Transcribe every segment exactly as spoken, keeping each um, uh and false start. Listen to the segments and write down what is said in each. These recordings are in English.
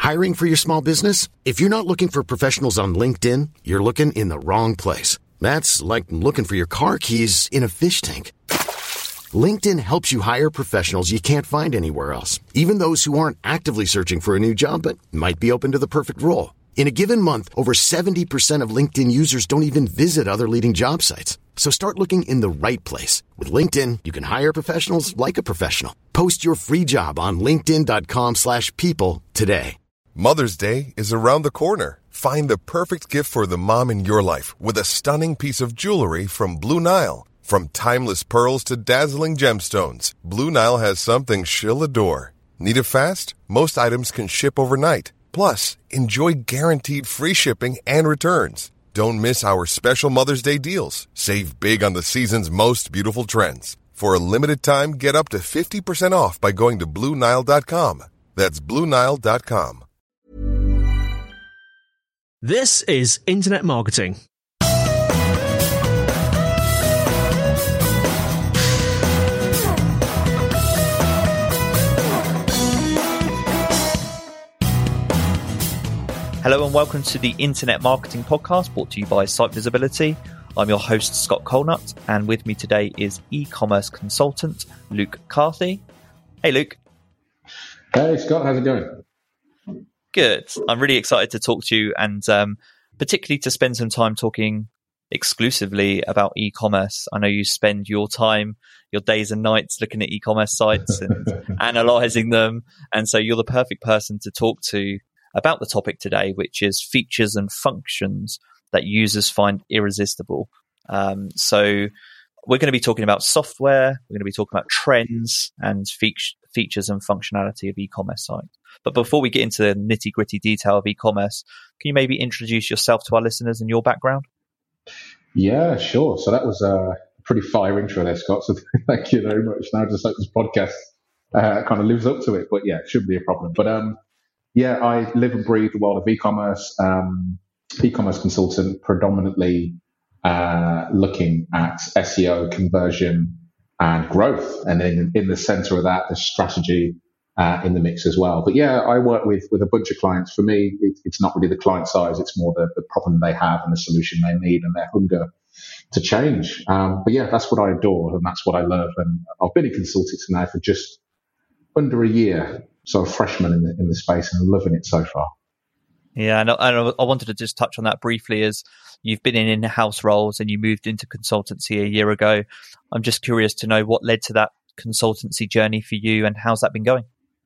Hiring for your small business? If you're not looking for professionals on LinkedIn, you're looking in the wrong place. That's like looking for your car keys in a fish tank. LinkedIn helps you hire professionals you can't find anywhere else, even those who aren't actively searching for a new job but might be open to the perfect role. In a given month, over seventy percent of LinkedIn users don't even visit other leading job sites. So start looking in the right place. With LinkedIn, you can hire professionals like a professional. Post your free job on linkedin.com slash people today. Mother's Day is around the corner. Find the perfect gift for the mom in your life with a stunning piece of jewelry from Blue Nile. From timeless pearls to dazzling gemstones, Blue Nile has something she'll adore. Need it fast? Most items can ship overnight. Plus, enjoy guaranteed free shipping and returns. Don't miss our special Mother's Day deals. Save big on the season's most beautiful trends. For a limited time, get up to fifty percent off by going to Blue Nile dot com. That's Blue Nile dot com. This is Internet Marketing. Hello and welcome to the Internet Marketing Podcast, brought to you by Site Visibility. I'm your host, Scott Colnut, and with me today is e-commerce consultant Luke Carthy. Hey, Luke. Hey, Scott. How's it going? Good. I'm really excited to talk to you, and um, particularly to spend some time talking exclusively about e-commerce. I know you spend your time, your days and nights looking at e-commerce sites and analyzing them, and so you're the perfect person to talk to about the topic today, which is features and functions that users find irresistible. Um, so we're going to be talking about software, we're going to be talking about trends and fe- features and functionality of e-commerce sites. But before we get into the nitty-gritty detail of e-commerce, can you maybe introduce yourself to our listeners and your background? Yeah, sure. So that was a pretty fire intro there, Scott. So thank you very much. Now just like this podcast uh, kind of lives up to it, but yeah, it shouldn't be a problem. But um, yeah, I live and breathe the world of e-commerce, um, e-commerce consultant, predominantly uh, looking at S E O, conversion, and growth. And then in the center of that, there's strategy uh, in the mix as well. But yeah, I work with with a bunch of clients. For me, it, it's not really the client size. It's more the, the problem they have and the solution they need and their hunger to change. Um, but yeah, that's what I adore and that's what I love. And I've been in consulting now for just under a year. So a freshman in the, in the space and I'm loving it so far. Yeah, and I, and I wanted to just touch on that briefly as you've been in in-house roles and you moved into consultancy a year ago. I'm just curious to know what led to that consultancy journey for you and how's that been going?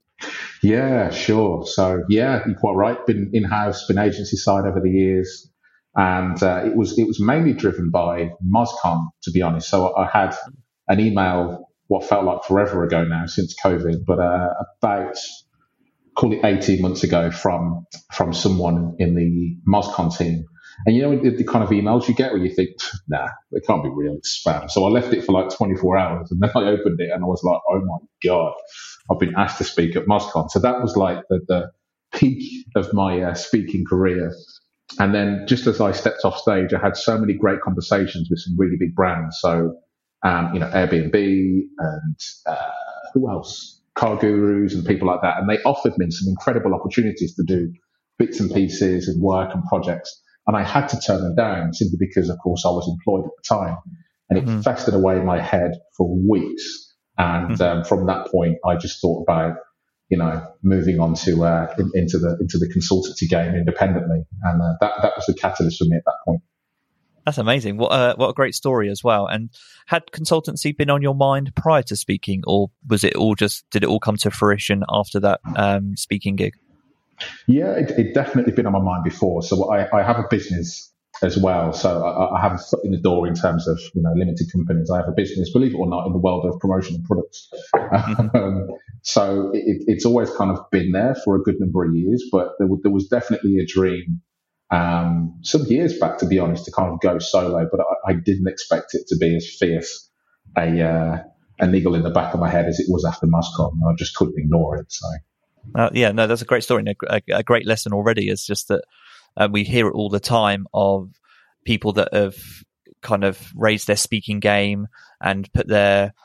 Yeah, sure. So yeah, you're quite right. Been in-house, been agency side over the years. And uh, it was it was mainly driven by MozCon, to be honest. So I had an email what felt like forever ago now since COVID, but uh, about, call it eighteen months ago from from someone in the MozCon team. And you know the, the kind of emails you get where you think, nah, it can't be real, it's spam. So I left it for like twenty-four hours and then I opened it and I was like, oh my God, I've been asked to speak at MozCon. So that was like the, the peak of my uh, speaking career. And then just as I stepped off stage, I had so many great conversations with some really big brands. So Um, you know, Airbnb and uh, who else? Car Gurus and people like that. And they offered me some incredible opportunities to do bits and pieces and work and projects. And I had to turn them down simply because, of course, I was employed at the time. And it mm-hmm. festered away in my head for weeks. And mm-hmm. um, from that point, I just thought about, you know, moving on to uh, in, into the into the consultancy game independently. And uh, that, that was the catalyst for me at that point. That's amazing. What a, what a great story as well. And had consultancy been on your mind prior to speaking, or was it all just, did it all come to fruition after that um, speaking gig? Yeah, it, it definitely been on my mind before. So I, I have a business as well. So I, I have a foot in the door in terms of, you know, limited companies. I have a business, believe it or not, in the world of promotional products. Mm-hmm. um, so it, it's always kind of been there for a good number of years, but there, there was definitely a dream Um, some years back, to be honest, to kind of go solo, but I, I didn't expect it to be as fierce a uh, a niggle in the back of my head as it was after MozCon. I just couldn't ignore it. So, uh, yeah, no, that's a great story and a, a, a great lesson already. It's just that uh, we hear it all the time of people that have kind of raised their speaking game and put their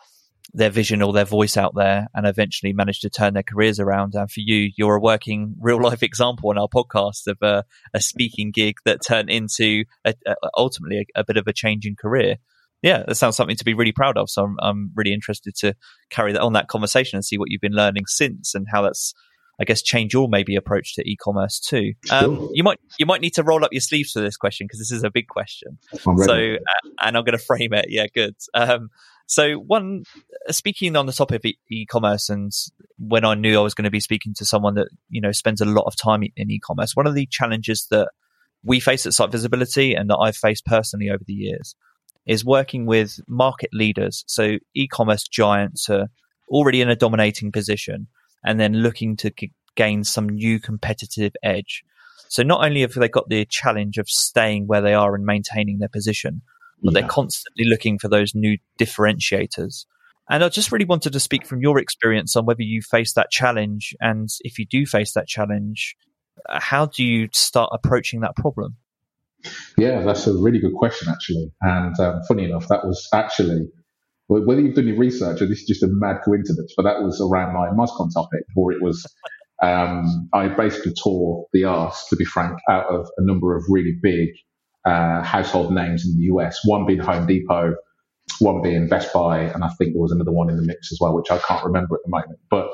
their vision or their voice out there and eventually manage to turn their careers around. And for you, you're a working real life example on our podcast of a, a speaking gig that turned into a, a, ultimately a, a bit of a change in career. Yeah, that sounds something to be really proud of. So I'm, I'm really interested to carry that on that conversation and see what you've been learning since and how that's, I guess, change your maybe approach to e-commerce too. Um, Sure. You might you might need to roll up your sleeves for this question because this is a big question. I'm ready. So, uh, and I'm going to frame it. Yeah, good. Um, so, one speaking on the topic of e- e-commerce, and when I knew I was going to be speaking to someone that you know spends a lot of time in e-commerce, one of the challenges that we face at Site Visibility and that I've faced personally over the years is working with market leaders. So, e-commerce giants are already in a dominating position, and then looking to g- gain some new competitive edge. So not only have they got the challenge of staying where they are and maintaining their position, but Yeah. they're constantly looking for those new differentiators. And I just really wanted to speak from your experience on whether you face that challenge, and if you do face that challenge, uh, how do you start approaching that problem? Yeah, that's a really good question, actually. And um, funny enough, that was actually, whether you've done your research or this is just a mad coincidence, but that was around my MozCon topic, or it was, um, I basically tore the arse, to be frank, out of a number of really big uh, household names in the U S, one being Home Depot, one being Best Buy, and I think there was another one in the mix as well, which I can't remember at the moment. But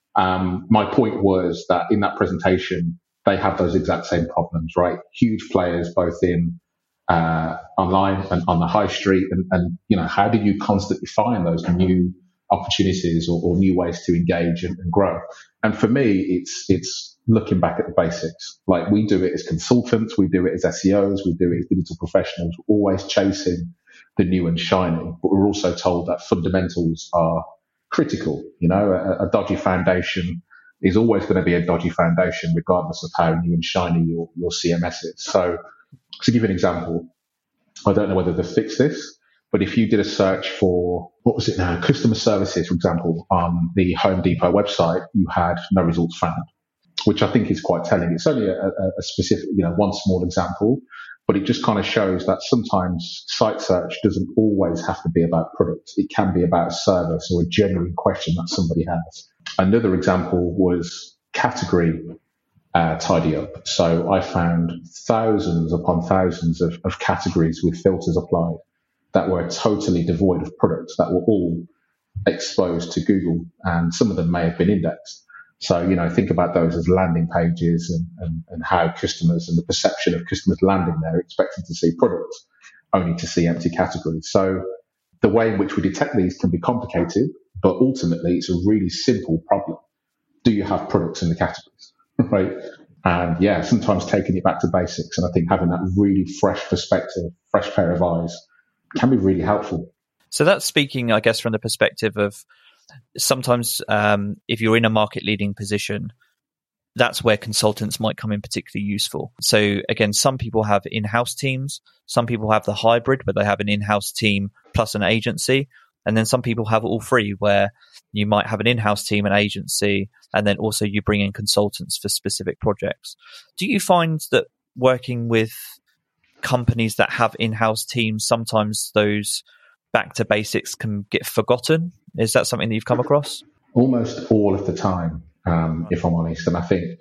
um, my point was that in that presentation, they have those exact same problems, right? Huge players, both in uh, online and on the high street. And, and, you know, how do you constantly find those new opportunities or, or new ways to engage and, and grow? And for me, it's, it's looking back at the basics. Like we do it as consultants, we do it as S E Os, we do it as digital professionals, we're always chasing the new and shiny, but we're also told that fundamentals are critical. You know, a, a dodgy foundation is always going to be a dodgy foundation, regardless of how new and shiny your, your C M S is. So, to give you an example, I don't know whether they've fixed this, but if you did a search for, what was it now, customer services, for example, on the Home Depot website, you had no results found, which I think is quite telling. It's only a, a, a specific, you know, one small example, but it just kind of shows that sometimes site search doesn't always have to be about products. It can be about a service or a genuine question that somebody has. Another example was category uh, tidy up. So I found thousands upon thousands of, of categories with filters applied that were totally devoid of products, that were all exposed to Google, and some of them may have been indexed. So, you know, think about those as landing pages and, and, and how customers and the perception of customers landing there expecting to see products, only to see empty categories. So the way in which we detect these can be complicated, but ultimately it's a really simple problem. Do you have products in the categories? Right? And yeah, sometimes taking it back to basics. And I think having that really fresh perspective, fresh pair of eyes can be really helpful. So that's speaking, I guess, from the perspective of sometimes um, if you're in a market leading position, that's where consultants might come in particularly useful. So again, some people have in-house teams, some people have the hybrid where they have an in-house team plus an agency, and then some people have all three where you might have an in-house team, an agency, and then also you bring in consultants for specific projects. Do you find that working with companies that have in-house teams, sometimes those back to basics can get forgotten? Is that something that you've come across? Almost all of the time, um, if I'm honest. And I think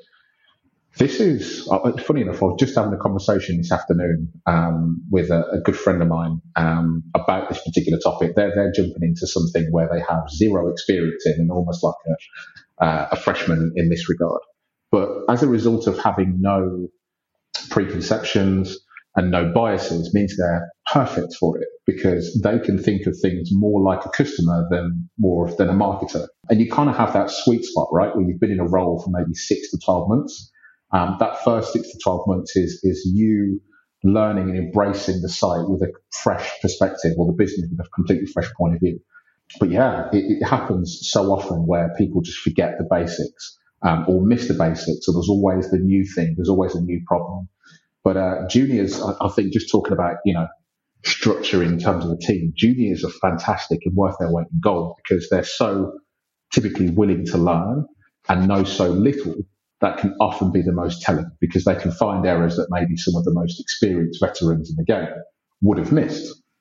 this is, uh, funny enough, I was just having a conversation this afternoon um, with a, a good friend of mine um, about this particular topic. They're, they're jumping into something where they have zero experience in and almost like a, uh, a freshman in this regard. But as a result of having no preconceptions and no biases, means they're perfect for it because they can think of things more like a customer than more than a marketer. And you kind of have that sweet spot, right, where you've been in a role for maybe six to twelve months. Um, that first six to twelve months is is you learning and embracing the site with a fresh perspective, or the business with a completely fresh point of view. But yeah, it, it happens so often where people just forget the basics um, or miss the basics. So there's always the new thing. There's always a new problem. But uh, juniors, I, I think, just talking about, you know, structure in terms of the team, juniors are fantastic and worth their weight in gold because they're so typically willing to learn and know so little. That can often be the most telling because they can find errors that maybe some of the most experienced veterans in the game would have missed.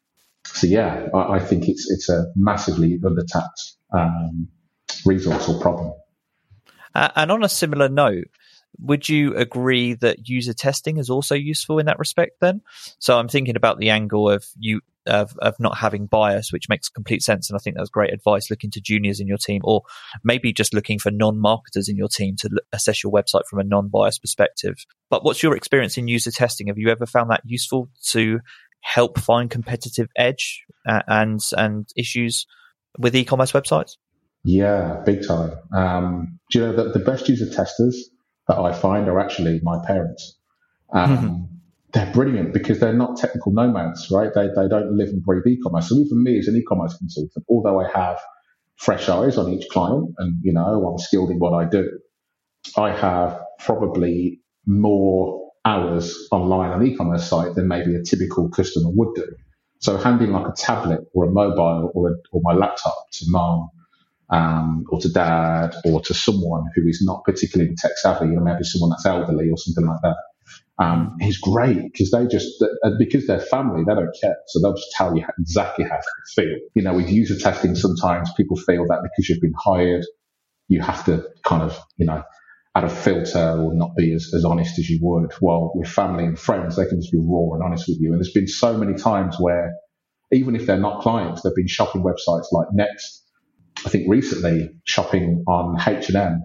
so yeah, I, I think it's it's a massively undertapped um, resource or problem. Uh, and on a similar note, would you agree that user testing is also useful in that respect then? So I'm thinking about the angle of you of, of not having bias, which makes complete sense. And I think that was great advice, looking to juniors in your team, or maybe just looking for non-marketers in your team to l- assess your website from a non-biased perspective. But what's your experience in user testing? Have you ever found that useful to help find competitive edge uh, and and issues with e-commerce websites? Yeah, big time. Um, do you know that the best user testers that I find are actually my parents? Um, mm-hmm. They're brilliant because they're not technical nomads, right? They they don't live and breathe e-commerce. So even me as an e-commerce consultant, although I have fresh eyes on each client and, you know, I'm skilled in what I do, I have probably more hours online on an e-commerce site than maybe a typical customer would do. So handing like a tablet or a mobile or, a, or my laptop to mom, Um, or to dad, or to someone who is not particularly tech savvy, you know, maybe someone that's elderly or something like that, um, is great because they just, because they're family, they don't care. So they'll just tell you exactly how to feel. You know, with user testing, sometimes people feel that because you've been hired, you have to kind of, you know, add a filter or not be as, as honest as you would. Well, with family and friends, they can just be raw and honest with you. And there's been so many times where, even if they're not clients, they've been shopping websites like Next. I think recently, shopping on H and M,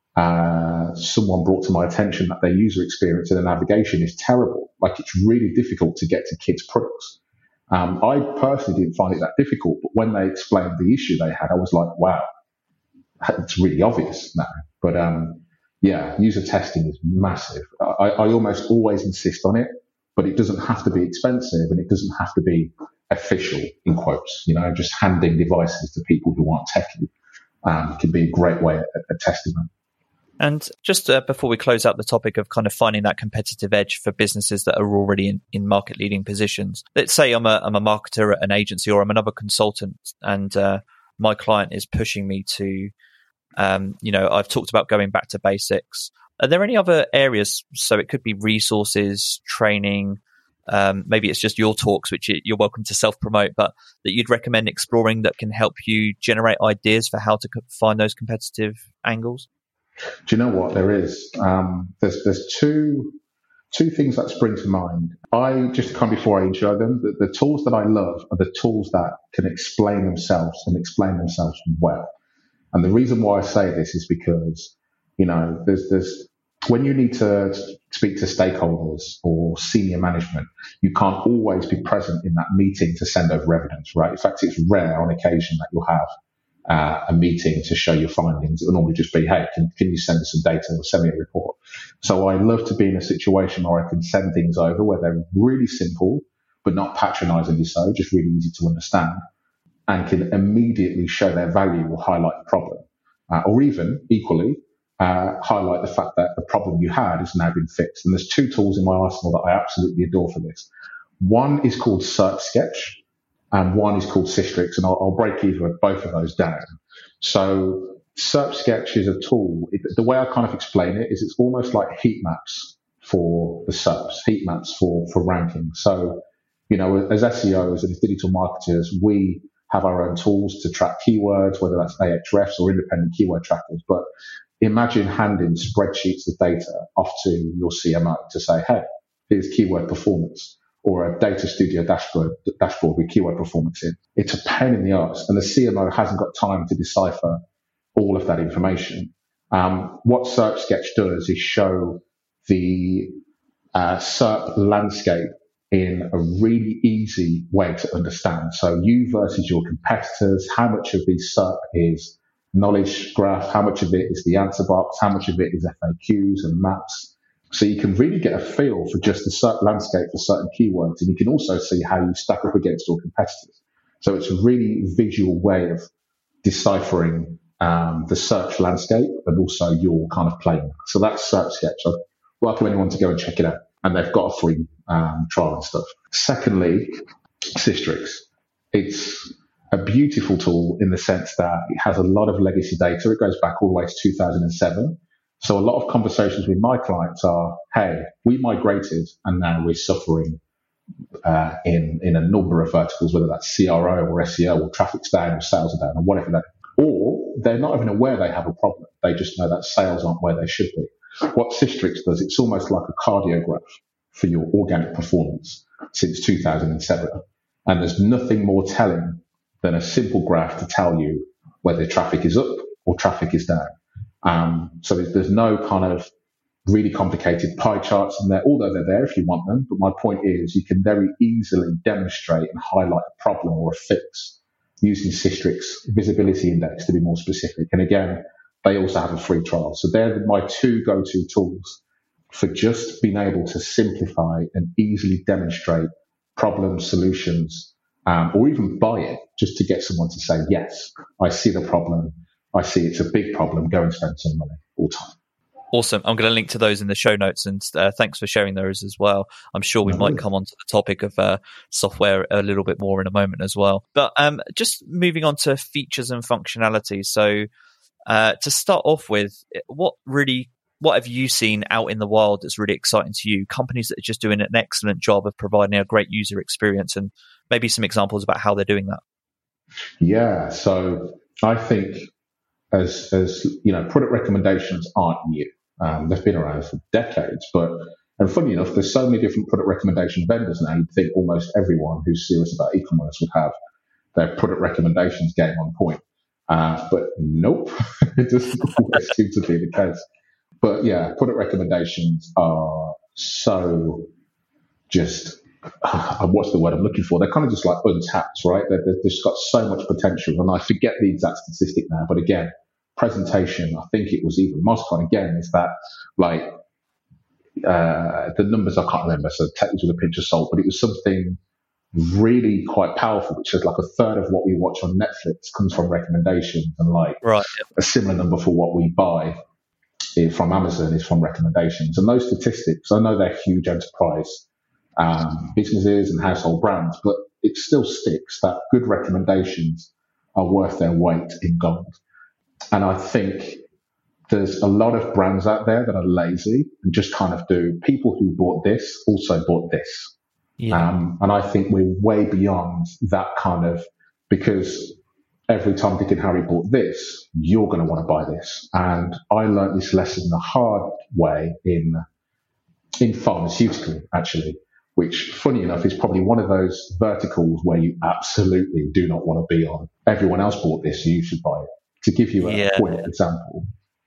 uh, someone brought to my attention that their user experience and the navigation is terrible. Like, it's really difficult to get to kids' products. Um, I personally didn't find it that difficult, but when they explained the issue they had, I was like, wow, it's really obvious now. But um, yeah, user testing is massive. I, I almost always insist on it, but it doesn't have to be expensive and it doesn't have to be official, in quotes. You know, just handing devices to people who aren't techie um, can be a great way of, of testing them. And just uh, before we close out the topic of kind of finding that competitive edge for businesses that are already in, in market leading positions, let's say I'm a I'm a marketer at an agency, or I'm another consultant, and uh, my client is pushing me to, um, you know, I've talked about going back to basics. Are there any other areas? So it could be resources, training. Um, maybe it's just your talks, which you're welcome to self-promote, but that you'd recommend exploring that can help you generate ideas for how to find those competitive angles? Do you know what there is? Um, there's there's two two things that spring to mind. I just come before I intro them. The, the tools that I love are the tools that can explain themselves and explain themselves well. And the reason why I say this is because, you know, there's there's when you need to speak to stakeholders or senior management, you can't always be present in that meeting to send over evidence, right? In fact, it's rare on occasion that you'll have uh, a meeting to show your findings. It will normally just be, hey, can, can you send us some data or send me a report? So I love to be in a situation where I can send things over where they're really simple, but not patronizingly so, just really easy to understand, and can immediately show their value or highlight the problem. Uh, or even, equally, Uh, highlight the fact that the problem you had has now been fixed. And there's two tools in my arsenal that I absolutely adore for this. One is called Search Sketch, and one is called Sistrix, and I'll, I'll break either both of those down. So Search Sketch is a tool. It, the way I kind of explain it is it's almost like heat maps for the S E R Ps, heat maps for, for ranking. So, you know, as S E Os and as digital marketers, we have our own tools to track keywords, whether that's Ahrefs or independent keyword trackers. But imagine handing spreadsheets of data off to your C M O to say, hey, here's keyword performance, or a data studio dashboard, dashboard with keyword performance in. It's a pain in the arse, and the C M O hasn't got time to decipher all of that information. Um, what Search Sketch does is show the uh, S E R P landscape in a really easy way to understand. So you versus your competitors, how much of the S E R P is knowledge graph, how much of it is the answer box, how much of it is F A Qs and maps. So you can really get a feel for just the S E R P landscape for certain keywords, and you can also see how you stack up against your competitors. So it's a really visual way of deciphering um, the search landscape and also your kind of playing. So that's Search Sketch. I'd welcome anyone to go and check it out, and they've got a free um, trial and stuff. Secondly, Sistrix. It's a beautiful tool in the sense that it has a lot of legacy data. It goes back all the way to two thousand seven. So a lot of conversations with my clients are, hey, we migrated and now we're suffering uh, in, in a number of verticals, whether that's C R O or S E O or traffic's down or sales are down or whatever that, or they're not even aware they have a problem. They just know that sales aren't where they should be. What Sistrix does, it's almost like a cardiograph for your organic performance since two thousand seven. And there's nothing more telling than a simple graph to tell you whether traffic is up or traffic is down. Um, so there's, there's no kind of really complicated pie charts in there, although they're there if you want them. But my point is you can very easily demonstrate and highlight a problem or a fix using Sistrix Visibility Index, to be more specific. And again, they also have a free trial. So they're my two go-to tools for just being able to simplify and easily demonstrate problems, solutions, um, or even buy it, just to get someone to say, yes, I see the problem. I see it's a big problem. Go and spend some money all the time. Awesome. I'm going to link to those in the show notes, and uh, thanks for sharing those as well. I'm sure we no. might come on to the topic of uh, software a little bit more in a moment as well. But um, just moving on to features and functionality. So uh, to start off with, what really what have you seen out in the wild that's really exciting to you? Companies that are just doing an excellent job of providing a great user experience, and maybe some examples about how they're doing that. Yeah. So I think as, as you know, product recommendations aren't new. Um, they've been around for decades, but, and funny enough, there's so many different product recommendation vendors now, you'd think almost everyone who's serious about e-commerce would have their product recommendations game on point. Uh, but nope, it doesn't always seem to be the case. But yeah, product recommendations are so just, uh, what's the word I'm looking for? They're kind of just like untapped, right? They're, they've just got so much potential. And I forget the exact statistic now, but again, presentation, I think it was even Moscon again, is that like, uh, the numbers I can't remember, so take this with a pinch of salt, but it was something really quite powerful, which is like a third of what we watch on Netflix comes from recommendations, and like right. a similar number for what we buy from Amazon is from recommendations. And those statistics, I know they're huge enterprise um, businesses and household brands, but it still sticks that good recommendations are worth their weight in gold. And I think there's a lot of brands out there that are lazy and just kind of do people who bought this also bought this. Yeah. Um, and I think we're way beyond that kind of, because every time Dick and Harry bought this, you're going to want to buy this. And I learned this lesson the hard way in in pharmaceutical, actually, which, funny enough, is probably one of those verticals where you absolutely do not want to be on. Everyone else bought this, so you should buy it. To give you a yeah. quick example,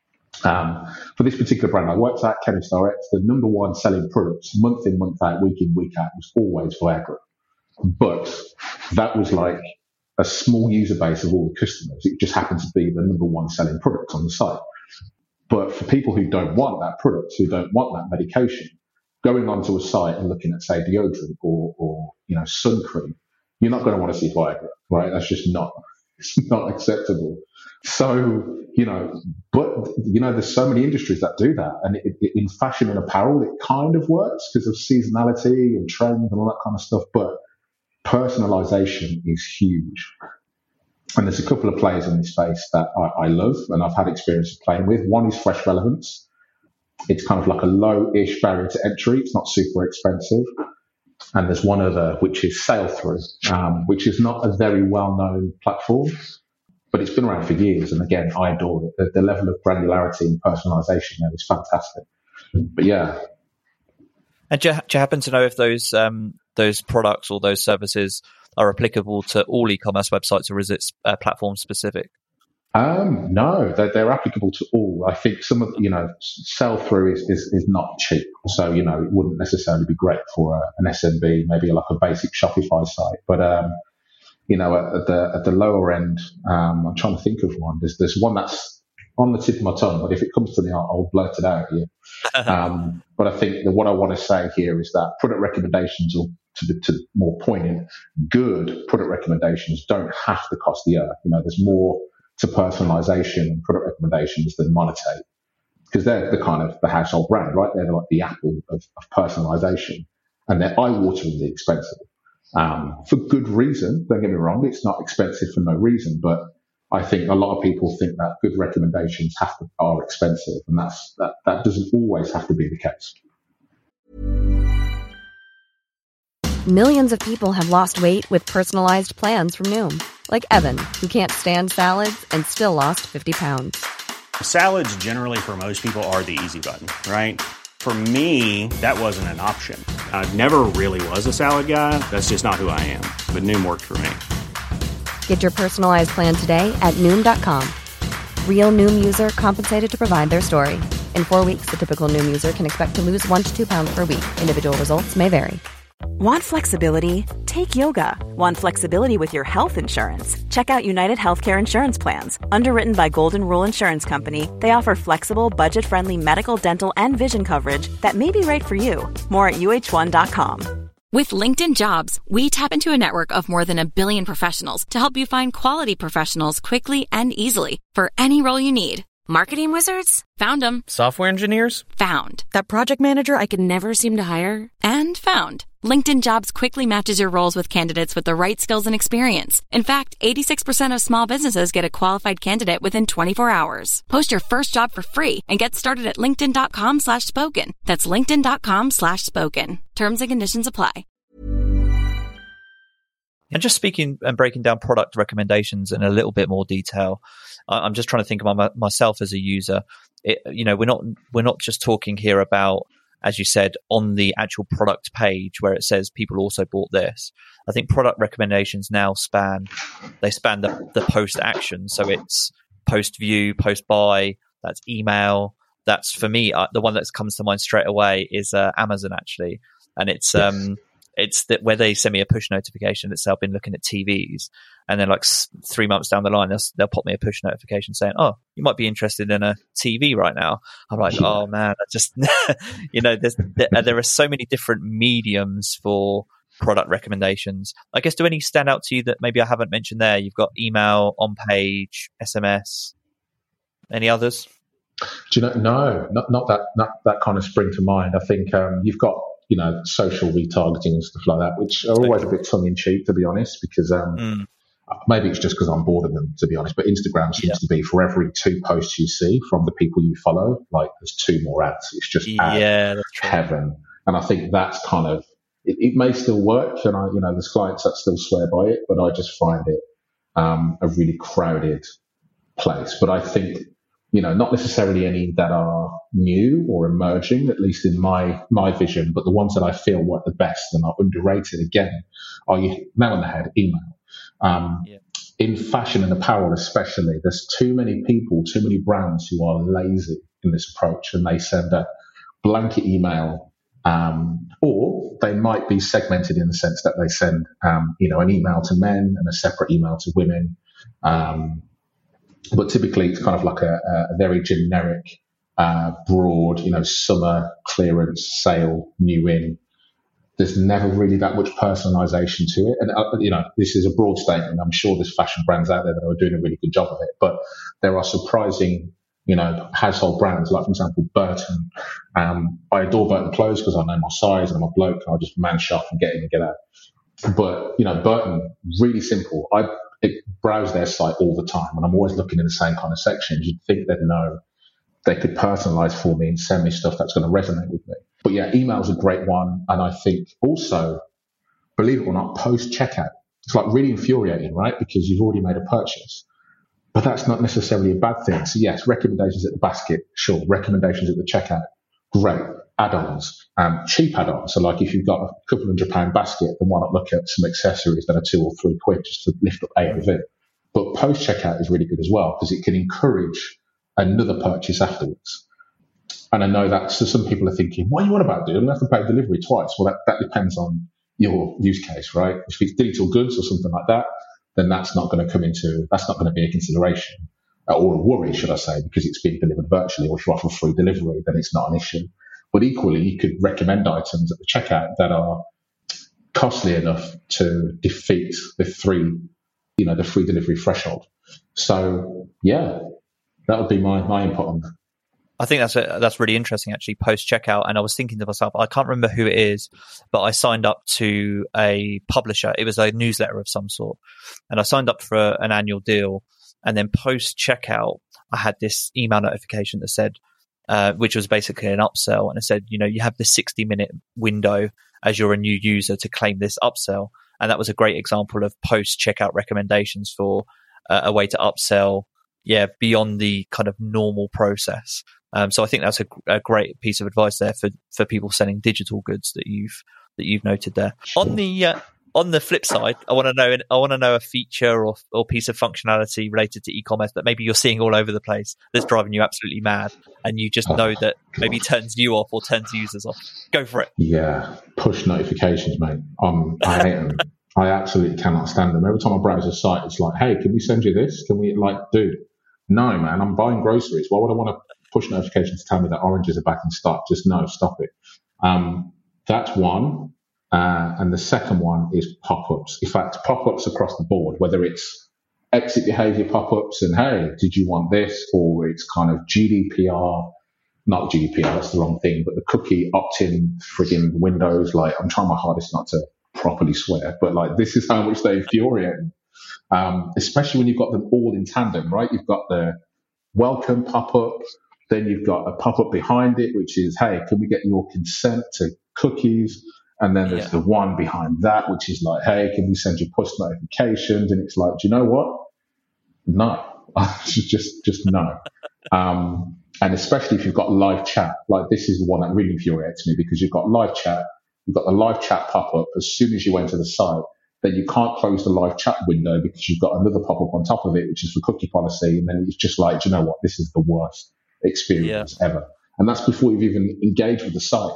um, for this particular brand I worked at, Chemist Direct, the number one selling products month in, month out, week in, week out was always Viagra. But that was like a small user base of all the customers. It just happened to be the number one selling product on the site. But for people who don't want that product, who don't want that medication, going onto a site and looking at, say, deodorant or, or you know, sun cream, you're not going to want to see Viagra, right? That's just not, it's not acceptable. So, you know, but, you know, there's so many industries that do that. And it, it, in fashion and apparel, it kind of works because of seasonality and trends and all that kind of stuff. But personalization is huge. And there's a couple of players in this space that I, I love and I've had experience of playing with. One is Fresh Relevance. It's kind of like a low-ish barrier to entry. It's not super expensive. And there's one other, which is Sailthrough, um, which is not a very well-known platform, but it's been around for years. And again, I adore it. The, the level of granularity and personalization there is fantastic. But yeah. And do you, do you happen to know if those um, those products or those services are applicable to all e-commerce websites, or is it uh, platform specific? Um, no, they're, they're applicable to all. I think some of, you know, sell-through is, is, is not cheap. So, you know, it wouldn't necessarily be great for a, an S M B, maybe like a basic Shopify site. But, um, you know, at, at the at the lower end, um, I'm trying to think of one. There's there's one that's on the tip of my tongue, but if it comes to me, I'll, I'll blurt it out here. um, but I think that what I want to say here is that product recommendations, or to the to more poignant, good product recommendations don't have to cost the earth. You know, there's more to personalization and product recommendations than Monetate, because they're the kind of the household brand, right? They're like the Apple of, of personalization, and they're eye-wateringly expensive. Um, for good reason, don't get me wrong, it's not expensive for no reason, but I think a lot of people think that good recommendations have to, are expensive, and that's, that, that doesn't always have to be the case. Millions of people have lost weight with personalized plans from Noom. Like Evan, who can't stand salads and still lost fifty pounds. Salads generally for most people are the easy button, right? For me, that wasn't an option. I never really was a salad guy. That's just not who I am. But Noom worked for me. Get your personalized plan today at Noom dot com. Real Noom user compensated to provide their story. In four weeks, the typical Noom user can expect to lose one to two pounds per week. Individual results may vary. Want flexibility? Take yoga. Want flexibility with your health insurance? Check out United Healthcare Insurance Plans. Underwritten by Golden Rule Insurance Company, they offer flexible, budget-friendly medical, dental, and vision coverage that may be right for you. More at U H one dot com. With LinkedIn Jobs, we tap into a network of more than a billion professionals to help you find quality professionals quickly and easily for any role you need. Marketing wizards? Found them. Software engineers? Found. That project manager I could never seem to hire? And found. LinkedIn Jobs quickly matches your roles with candidates with the right skills and experience. In fact, eighty-six percent of small businesses get a qualified candidate within twenty-four hours. Post your first job for free and get started at linkedin.com slash spoken. That's linkedin.com slash spoken. Terms and conditions apply. And just speaking and breaking down product recommendations in a little bit more detail, I'm just trying to think of my, myself as a user. It, you know, we're not we're not just talking here about, as you said, on the actual product page where it says people also bought this. I think product recommendations now span they span the, the post action. So it's post view, post buy. That's email. That's for me uh, the one that comes to mind straight away is uh, Amazon actually, and it's yes. um. It's that where they send me a push notification that say I've been looking at T Vs, and then like s- three months down the line, they'll, they'll pop me a push notification saying, "Oh, you might be interested in a T V right now." I'm like, yeah. "Oh man, I just," you know, there's, there, there are so many different mediums for product recommendations. I guess, do any stand out to you that maybe I haven't mentioned there? You've got email, on page, S M S. Any others? Do you know? No, not not that not that kind of spring to mind. I think um, you've got, you know, social retargeting and stuff like that, which are always a bit tongue in cheek, to be honest, because um, mm. maybe it's just because I'm bored of them, to be honest. But Instagram seems yeah. to be for every two posts you see from the people you follow, like there's two more ads. It's just yeah, that's true. Heaven. And I think that's kind of, it, it may still work. And I, you know, there's clients that still swear by it, but I just find it um, a really crowded place. But I think, you know, not necessarily any that are new or emerging, at least in my my vision, but the ones that I feel work the best and are underrated again are, you now on the head, email. Um, yeah. In fashion and apparel especially, there's too many people, too many brands who are lazy in this approach, and they send a blanket email, um, or they might be segmented in the sense that they send, um, you know, an email to men and a separate email to women. Um, But typically it's kind of like a, a very generic, uh, broad, you know, summer clearance sale, new in. There's never really that much personalization to it. And, uh, you know, this is a broad statement. I'm sure there's fashion brands out there that are doing a really good job of it, but there are surprising, you know, household brands, like, for example, Burton. Um, I adore Burton clothes because I know my size and I'm a bloke and I just man shop and get in and get out. But, you know, Burton, really simple. I browse their site all the time and I'm always looking in the same kind of sections. You'd think they'd know they could personalize for me and send me stuff that's going to resonate with me. But yeah, email's a great one. And I think also, believe it or not, post checkout. It's like really infuriating, right? Because you've already made a purchase. But that's not necessarily a bad thing. So yes, recommendations at the basket, sure. Recommendations at the checkout, great. Add-ons, um, cheap add-ons. So like if you've got a couple hundred pound basket, then why not look at some accessories that are two or three quid just to lift up A O V. But post-checkout is really good as well because it can encourage another purchase afterwards. And I know that so some people are thinking, what are you on about, dude? I'm going to have to pay delivery twice. Well, that, that depends on your use case, right? If it's digital goods or something like that, then that's not going to come into, that's not going to be a consideration or a worry, should I say, because it's being delivered virtually, or if you offer free delivery, then it's not an issue. But equally, you could recommend items at the checkout that are costly enough to defeat the free, you know, the free delivery threshold. So yeah, that would be my, my input on that. I think that's a, that's really interesting, actually, post checkout. And I was thinking to myself, I can't remember who it is, but I signed up to a publisher. It was a newsletter of some sort, and I signed up for a, an annual deal. And then post checkout, I had this email notification that said, uh, which was basically an upsell. And it said, you know, you have the sixty minute window as you're a new user to claim this upsell. And that was a great example of post checkout recommendations for uh, a way to upsell, yeah, beyond the kind of normal process. Um, so I think that's a, a great piece of advice there for, for people selling digital goods that you've that you've noted there. On the uh, on the flip side, I want to know I want to know a feature or or piece of functionality related to e-commerce that maybe you're seeing all over the place that's driving you absolutely mad, and you just know that maybe turns you off or turns users off. Go for it. Yeah, push notifications, mate. Um, I hate them. I absolutely cannot stand them. Every time I browse a site, it's like, hey, can we send you this? Can we, like, dude, no, man, I'm buying groceries. Why would I want to push notifications to tell me that oranges are back in stock? Just no, stop it. Um, that's one. Uh, and the second one is pop-ups. In fact, pop-ups across the board, whether it's exit behavior pop-ups and, hey, did you want this? Or it's kind of G D P R, not G D P R, that's the wrong thing, but the cookie opt-in frigging windows. Like, I'm trying my hardest not to properly swear, but like, this is how much they infuriate me. Um, especially when you've got them all in tandem, right? You've got the welcome pop-up, then you've got a pop-up behind it, which is, hey, can we get your consent to cookies? And then there's yeah. the one behind that, which is like, hey, can we send you push notifications? And it's like, do you know what? No, just, just no. Um, and especially if you've got live chat, like this is the one that really infuriates me, because you've got live chat, you've got the live chat pop-up as soon as you enter the site, then you can't close the live chat window because you've got another pop-up on top of it, which is for cookie policy. And then it's just like, do you know what? This is the worst experience yeah. ever. And that's before you've even engaged with the site.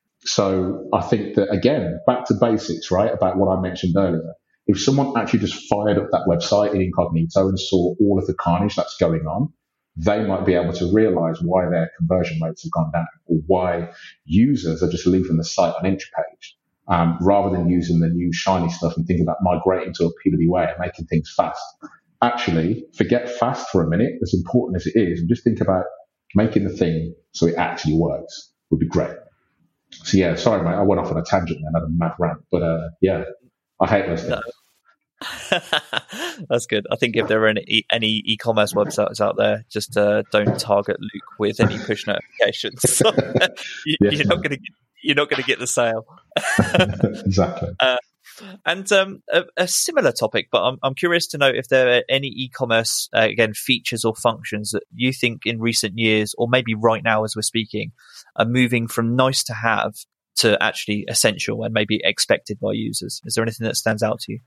So I think that, again, back to basics, right, about what I mentioned earlier. If someone actually just fired up that website in incognito and saw all of the carnage that's going on, they might be able to realize why their conversion rates have gone down, or why users are just leaving the site on entry page, um, rather than using the new shiny stuff and thinking about migrating to a P W A and making things fast. Actually, forget fast for a minute, as important as it is, and just think about making the thing so it actually works would be great. So yeah, sorry, mate, I went off on a tangent and had a mad rant, but uh, yeah, I hate those things. No. That's good. I think if there are any, any e-commerce websites out there, just uh, don't target Luke with any push notifications. you, yes, you're not going to you're not going to get the sale. Exactly. Uh, and um, a, a similar topic, but I'm I'm curious to know if there are any e-commerce uh, again features or functions that you think in recent years, or maybe right now as we're speaking, are moving from nice to have to actually essential and maybe expected by users. Is there anything that stands out to you?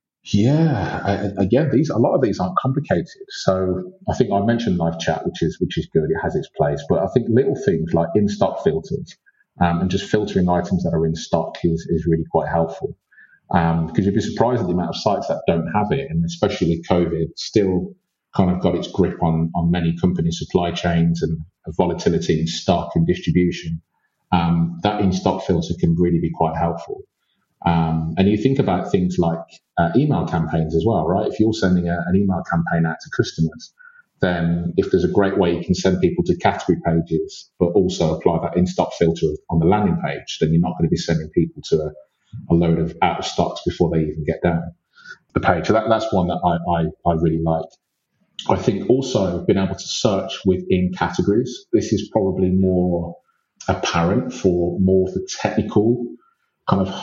Yeah, I, again, these a lot of these aren't complicated. So I think I mentioned live chat, which is which is good. It has its place, but I think little things like in stock filters um, and just filtering items that are in stock is is really quite helpful. Um, because you'd be surprised at the amount of sites that don't have it, and especially with COVID, still kind of got its grip on on many companies' supply chains and volatility in stock and distribution. Um, that in stock filter can really be quite helpful. Um, and you think about things like uh, email campaigns as well, right? If you're sending a, an email campaign out to customers, then if there's a great way you can send people to category pages, but also apply that in-stock filter on the landing page, then you're not going to be sending people to a, a load of out of stocks before they even get down the page. So that, that's one that I, I, I really like. I think also being able to search within categories. This is probably more apparent for more of the technical kind of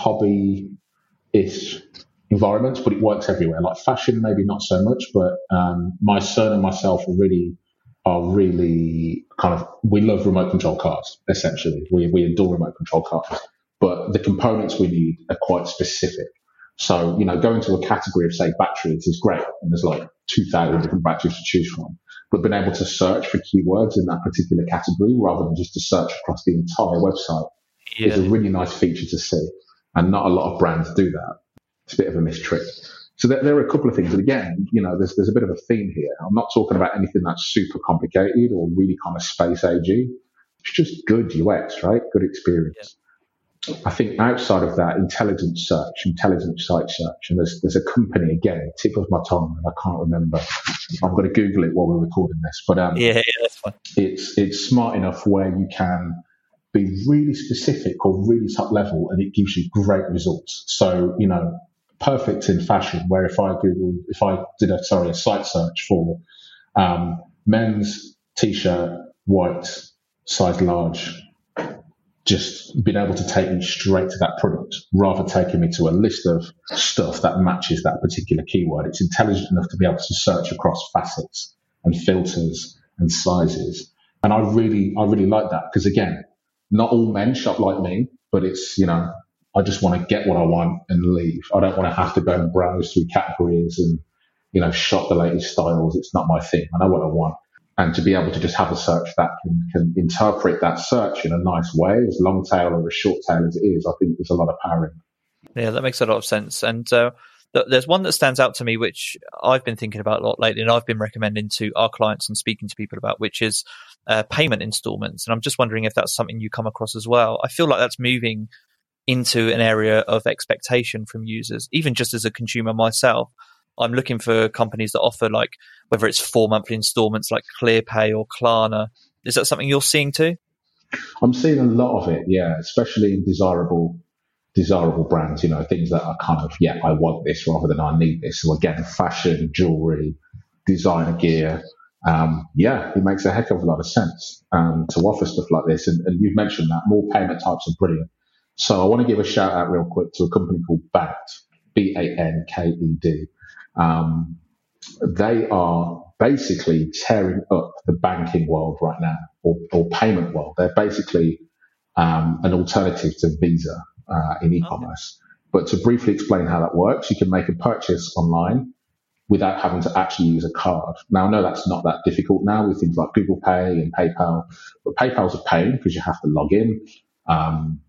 hobby-ish environments, but it works everywhere. Like fashion, maybe not so much, but um, my son and myself are really, are really kind of, we love remote control cars, essentially. We, we adore remote control cars, but the components we need are quite specific. So, you know, going to a category of, say, batteries is great, and there's like two thousand different batteries to choose from. But being able to search for keywords in that particular category rather than just to search across the entire website yeah. is a really nice feature to see. And not a lot of brands do that. It's a bit of a missed trick. So there, there are a couple of things. And again, you know, there's, there's a bit of a theme here. I'm not talking about anything that's super complicated or really kind of space agey. It's just good U X, right? Good experience. Yeah. I think outside of that, intelligent search, intelligent site search, and there's there's a company, again, tip of my tongue, and I can't remember. I'm going to Google it while we're recording this. But um, yeah, yeah, that's fine. It's, it's smart enough where you can be really specific or really top level, and it gives you great results. So, you know, perfect in fashion, where if I Google, if I did a, sorry, a site search for um, men's t-shirt, white size large, just being able to take me straight to that product rather than taking me to a list of stuff that matches that particular keyword. It's intelligent enough to be able to search across facets and filters and sizes. And I really, I really like that because, again, not all men shop like me, but it's, you know, I just want to get what I want and leave. I don't want to have to go and browse through categories and, you know, shop the latest styles. It's not my thing. I know what I want. And to be able to just have a search that can, can interpret that search in a nice way, as long tail or as short tail as it is, I think there's a lot of power in it. Yeah, that makes a lot of sense. And uh, th- there's one that stands out to me, which I've been thinking about a lot lately, and I've been recommending to our clients and speaking to people about, which is uh, payment installments. And I'm just wondering if that's something you come across as well. I feel like that's moving into an area of expectation from users, even just as a consumer myself. I'm looking for companies that offer, like, whether it's four monthly installments like ClearPay or Klarna. Is that something you're seeing too? I'm seeing a lot of it, yeah, especially in desirable desirable brands, you know, things that are kind of, yeah, I want this rather than I need this. So again, fashion, jewelry, designer gear. Um, yeah, it makes a heck of a lot of sense um, to offer stuff like this. And, and you've mentioned that more payment types are brilliant. So I want to give a shout out real quick to a company called Banked, B A N K E D. Um, they are basically tearing up the banking world right now, or, or payment world. They're basically um, an alternative to Visa uh, in e-commerce. Okay. But to briefly explain how that works, you can make a purchase online without having to actually use a card. Now, I know that's not that difficult now with things like Google Pay and PayPal, but PayPal's a pain because you have to log in. Um,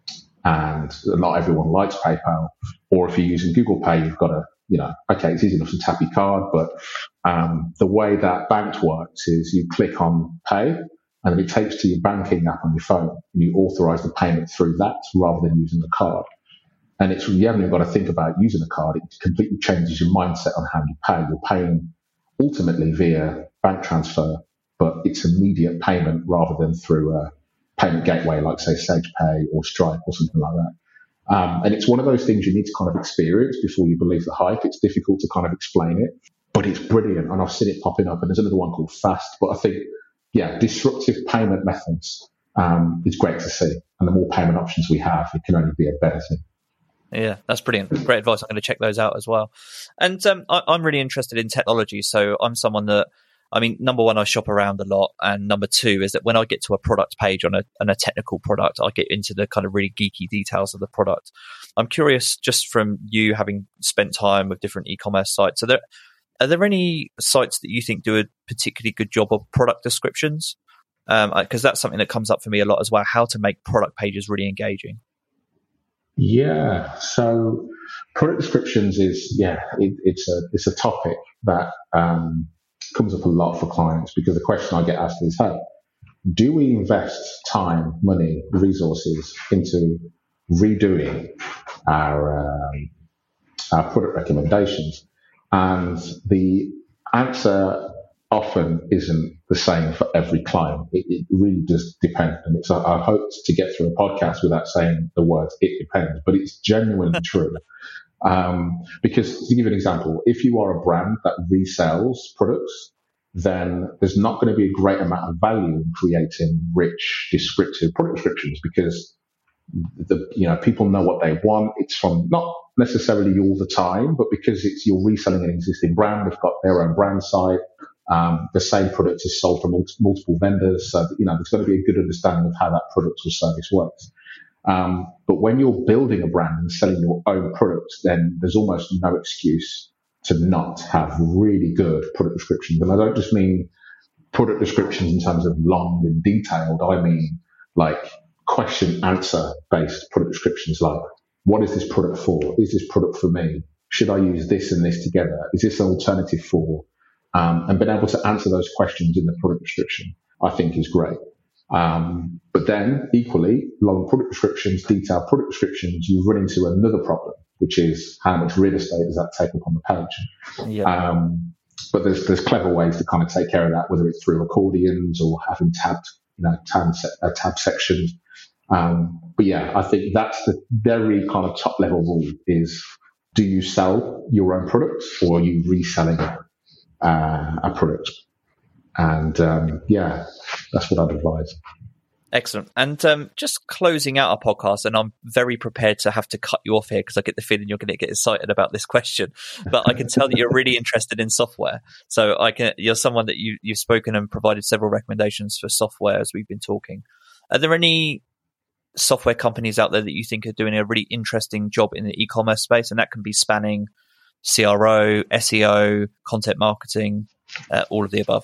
and not everyone likes PayPal. Or if you're using Google Pay, you've got to, you know, okay, it's easy enough to tap your card, but um, the way that Banked works is you click on Pay, and it takes to your banking app on your phone, and you authorize the payment through that rather than using the card. And it's you haven't even got to think about using a card. It completely changes your mindset on how you pay. You're paying ultimately via bank transfer, but it's immediate payment rather than through a payment gateway like, say, SagePay or Stripe or something like that. Um, and it's one of those things you need to kind of experience before you believe the hype. It's difficult to kind of explain it, but it's brilliant. And I've seen it popping up. And there's another one called Fast. But I think, yeah, disruptive payment methods um, is great to see. And the more payment options we have, it can only be a better thing. Yeah, that's brilliant. Great advice. I'm going to check those out as well. And um, I, I'm really interested in technology. So I'm someone that, I mean, number one, I shop around a lot. And number two is that when I get to a product page on a, on a technical product, I get into the kind of really geeky details of the product. I'm curious, just from you having spent time with different e-commerce sites, are there, are there any sites that you think do a particularly good job of product descriptions? Um, because that's something that comes up for me a lot as well, how to make product pages really engaging. Yeah, so product descriptions is, yeah, it, it's a it's a topic that um, comes up a lot for clients, because the question I get asked is, hey, do we invest time, money, resources into redoing our um, our product recommendations? And the answer often isn't the same for every client. It, it really does depend. And it's, I, I hope to get through a podcast without saying the words "it depends," but it's genuinely true. Um, because to give you an example, if you are a brand that resells products, then there's not going to be a great amount of value in creating rich, descriptive product descriptions, because the, you know, people know what they want. It's from not necessarily all the time, but because it's you're reselling an existing brand, they've got their own brand site. Um, the same product is sold from multiple vendors, so you know there's going to be a good understanding of how that product or service works. Um, but when you're building a brand and selling your own products, then there's almost no excuse to not have really good product descriptions. And I don't just mean product descriptions in terms of long and detailed. I mean like question-answer based product descriptions, like, what is this product for? Is this product for me? Should I use this and this together? Is this an alternative for? Um, and being able to answer those questions in the product description, I think is great. Um, but then equally, long product descriptions, detailed product descriptions, you run into another problem, which is how much real estate does that take up on the page? Yeah. Um, but there's, there's clever ways to kind of take care of that, whether it's through accordions or having tabbed, you know, tab, uh, tab sections. Um, but yeah, I think that's the very kind of top level rule is, do you sell your own products or are you reselling uh, a product? And um, yeah, that's what I'd advise. Excellent. And um, just closing out our podcast, and I'm very prepared to have to cut you off here because I get the feeling you're going to get excited about this question. But I can tell that you're really interested in software. So I can, you're someone that you, you've spoken and provided several recommendations for software as we've been talking. Are there any software companies out there that you think are doing a really interesting job in the e-commerce space? And that can be spanning C R O, S E O, content marketing, uh, all of the above.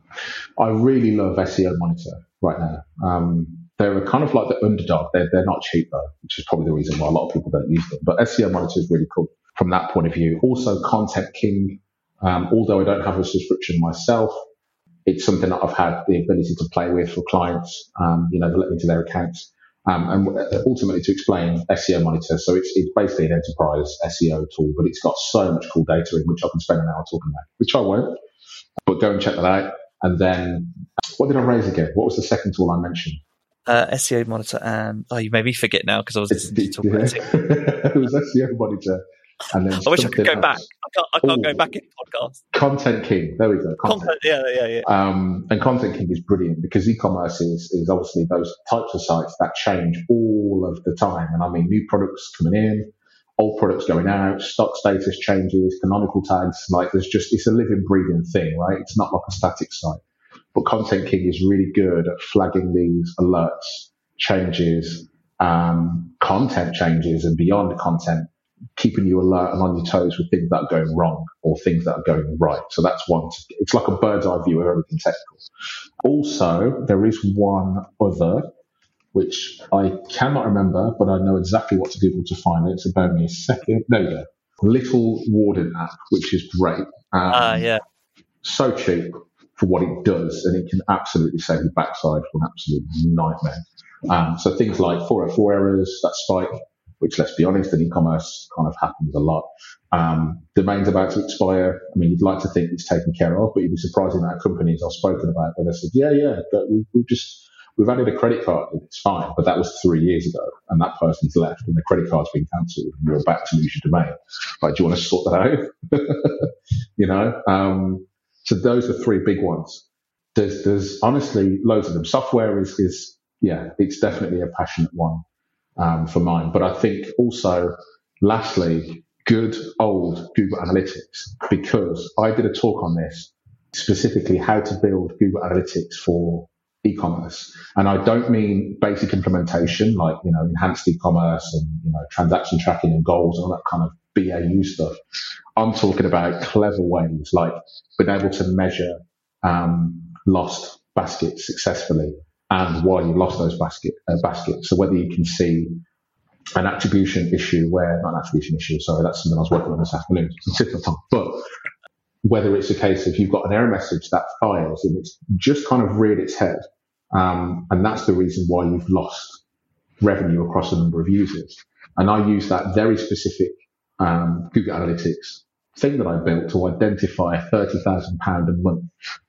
I really love S E O Monitor right now. Um, they're kind of like the underdog. They're, they're not cheap though, which is probably the reason why a lot of people don't use them. But S E O Monitor is really cool from that point of view. Also, Content King. Um, although I don't have a subscription myself, it's something that I've had the ability to play with for clients. Um, you know, they let me into their accounts. Um, and ultimately to explain S E O Monitor. So it's, it's basically an enterprise S E O tool, but it's got so much cool data in which I can spend an hour talking about, which I won't. But go and check that out. And then, what did I raise again? What was the second tool I mentioned? Uh, S E O Monitor and, oh, you made me forget now because I was listening to you talk yeah. about it. It was S E O Monitor. And then I wish I could go else. back. I can't, I can't Ooh. go back in podcast. Content King. There we go. Content. Content yeah, yeah, yeah. Um, and Content King is brilliant because e-commerce is, is obviously those types of sites that change all of the time. And I mean, new products coming in, old products going out, stock status changes, canonical tags. Like there's just, it's a living, breathing thing, right? It's not like a static site. But Content King is really good at flagging these alerts, changes, um, content changes and beyond content, keeping you alert and on your toes with things that are going wrong or things that are going right. So that's one. It's like a bird's eye view of everything technical. Also, there is one other, which I cannot remember, but I know exactly what to Google to find it. So bear me a second. There you go. Little Warden app, which is great. Ah, um, uh, yeah. So cheap for what it does, and it can absolutely save your backside from an absolute nightmare. Um, so things like four oh four errors, that spike, which, let's be honest, in e-commerce kind of happens a lot. Um, domain's about to expire. I mean, you'd like to think it's taken care of, but you'd be surprised in that companies I've spoken about where they said, yeah, yeah, we, we've just, we've added a credit card and it's fine. But that was three years ago and that person's left and the credit card's been cancelled and you're about to lose your domain. Like, do you want to sort that out? you know? Um, so those are three big ones. There's, there's honestly loads of them. Software is, is, yeah, it's definitely a passionate one. Um, for mine. But I think also, lastly, good old Google Analytics, because I did a talk on this, specifically how to build Google Analytics for e-commerce. And I don't mean basic implementation like, you know, enhanced e-commerce and, you know, transaction tracking and goals and all that kind of B A U stuff. I'm talking about clever ways like being able to measure um, lost baskets successfully and why you lost those basket, uh, baskets. So whether you can see an attribution issue where, not an attribution issue, sorry, that's something I was working on this afternoon. But whether it's a case of you've got an error message that fires and it's just kind of reared its head. Um, and that's the reason why you've lost revenue across a number of users. And I use that very specific um, Google Analytics thing that I built to identify a thirty thousand pounds a month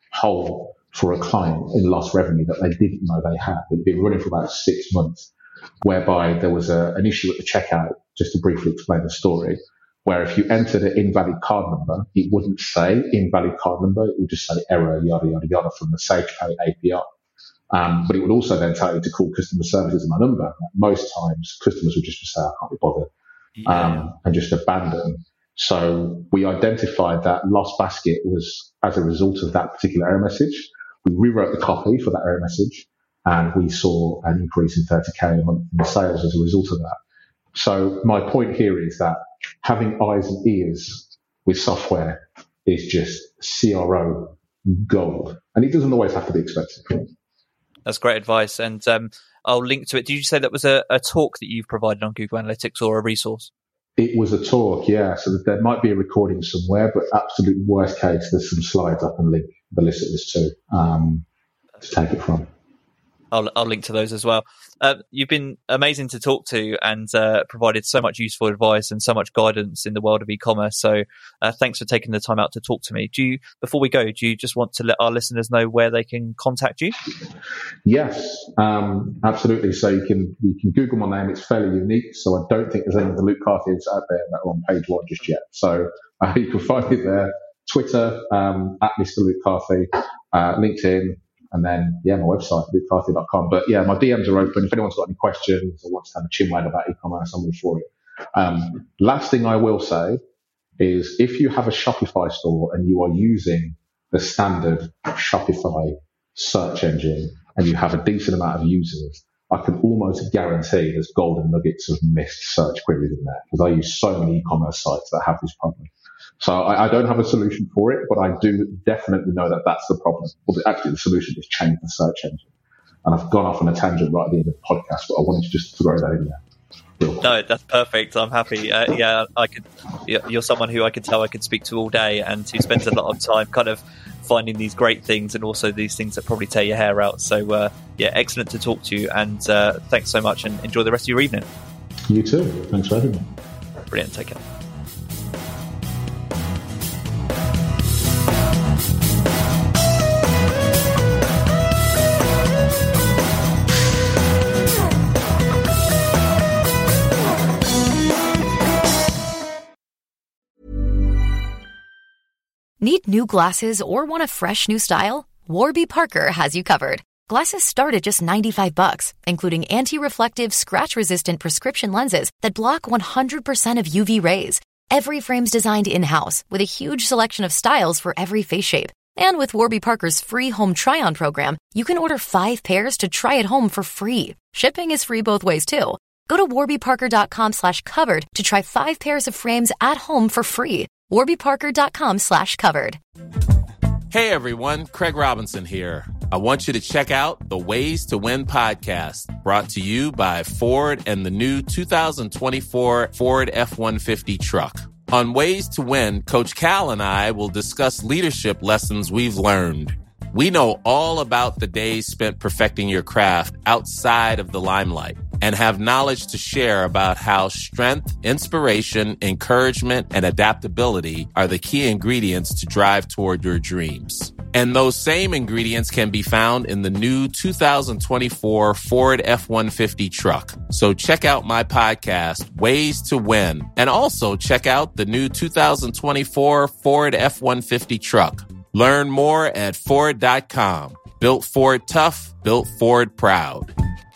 hole for a client in lost revenue that they didn't know they had. It'd been running for about six months, whereby there was a, an issue at the checkout, just to briefly explain the story, where if you entered an invalid card number, it wouldn't say invalid card number, it would just say error, yada, yada, yada, from the SagePay A P I. Um, but it would also then tell you to call customer services on my number. Most times, customers would just say, I can't be bothered, yeah. um, and just abandon. So we identified that lost basket was as a result of that particular error message. We rewrote the copy for that error message, and we saw an increase in thirty K a month in the sales as a result of that. So my point here is that having eyes and ears with software is just C R O gold. And it doesn't always have to be expensive. That's great advice. And um, I'll link to it. Did you say that was a, a talk that you've provided on Google Analytics or a resource? It was a talk, yeah. So that there might be a recording somewhere, but absolute worst case, there's some slides I can link the listeners to, um, to take it from. I'll, I'll link to those as well. Uh, you've been amazing to talk to and uh, provided so much useful advice and so much guidance in the world of e-commerce. So uh, thanks for taking the time out to talk to me. Do you, before we go, do you just want to let our listeners know where they can contact you? Yes, um, absolutely. So you can you can Google my name. It's fairly unique. So I don't think there's any of the Luke Carthy's out there that are on page one just yet. So uh, you can find it there. Twitter, um, at Mister Luke Carthy, uh, LinkedIn, And then, yeah, my website, luke carthy dot com. But yeah, my D Ms are open. If anyone's got any questions or wants to have a chinwag about e-commerce, I'm all for it. Um, last thing I will say is if you have a Shopify store and you are using the standard Shopify search engine and you have a decent amount of users, I can almost guarantee there's golden nuggets of missed search queries in there, because I use so many e-commerce sites that have this problem. So I, I don't have a solution for it, but I do definitely know that that's the problem. Well, actually, the solution is change the search engine. And I've gone off on a tangent right at the end of the podcast, but I wanted to just throw that in there. No, that's perfect. I'm happy. Uh, yeah, I could. You're someone who I can tell I could speak to all day, and who spends a lot of time kind of finding these great things, and also these things that probably tear your hair out. So, uh, yeah, excellent to talk to you, and uh, thanks so much, and enjoy the rest of your evening. You too. Thanks for having me. Brilliant. Take care. Need new glasses or want a fresh new style? Warby Parker has you covered. Glasses start at just ninety-five bucks, including anti-reflective, scratch-resistant prescription lenses that block one hundred percent of U V rays. Every frame's designed in-house with a huge selection of styles for every face shape. And with Warby Parker's free home try-on program, you can order five pairs to try at home for free. Shipping is free both ways, too. Go to warbyparker.com slash covered to try five pairs of frames at home for free. warbyparker.com slash covered. Hey everyone, Craig Robinson here. I want you to check out the Ways to Win podcast, brought to you by Ford and the new two thousand twenty-four Ford F one fifty truck. On Ways to Win, Coach Cal and I will discuss leadership lessons we've learned. We know all about the days spent perfecting your craft outside of the limelight, and have knowledge to share about how strength, inspiration, encouragement, and adaptability are the key ingredients to drive toward your dreams. And those same ingredients can be found in the new two thousand twenty-four Ford F one fifty truck. So check out my podcast, Ways to Win, and also check out the new two thousand twenty-four Ford F one fifty truck. Learn more at Ford dot com. Built Ford tough, built Ford proud.